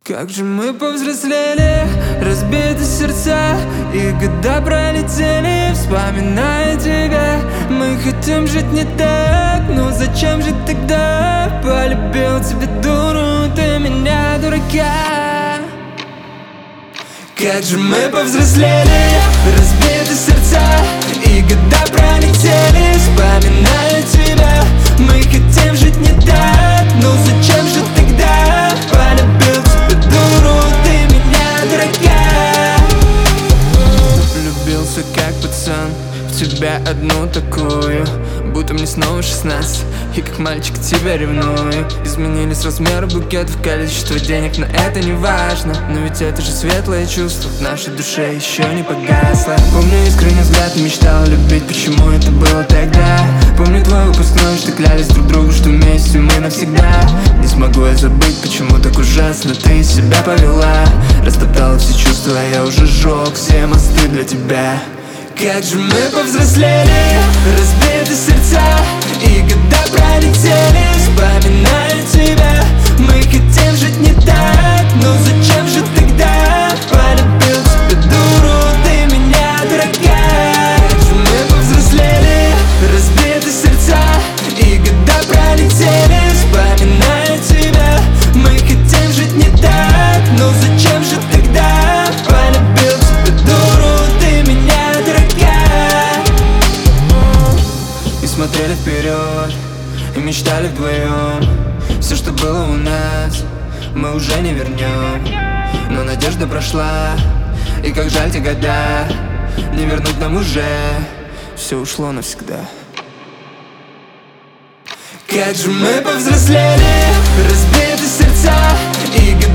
Как же мы повзрослели, разбиты сердца, и года пролетели, вспоминая тебя. Мы хотим жить не так, но зачем же тогда? Полюбил тебя, дуру, ты меня, дурака. Как же мы повзрослели, разбиты сердца, и года пролетели, вспоминая тебя. Мы хотим жить не так, но зачем же тогда? Полюбил тебя, дуру, ты меня, дурака. Влюбился как пацан в тебя одну такую, будто мне снова 16, и как мальчик тебя ревную. Изменились размеры букетов, количество денег, но это не важно. Но ведь это же светлое чувство в нашей душе еще не погасло. Помню искренний взгляд, мечтал любить, почему это было тогда. Помню твой выпускной, что клялись друг другу, что вместе мы навсегда. Не смогу я забыть, почему так ужасно ты себя повела. Растоптала все чувства, я уже сжег все мосты для тебя. Как же мы повзрослели, разбиты сердца, и года пролетели, вспоминая тебя. Мы хотим жить не так, но зачем же тогда? Полюбил тебя, дуру, ты меня, дурака. Как же мы повзрослели, разбиты сердца, и года пролетели, вспоминая тебя. Мы хотим жить не так, но зачем же тогда? Полюбил тебя, дуру, ты меня, дурака. И смотрели вперед, и мечтали вдвоем. Все, что было у нас, мы уже не вернем. Но надежда прошла, и как жаль те года, не вернуть нам уже, все ушло навсегда. Как же мы повзрослели, разбиты сердца, и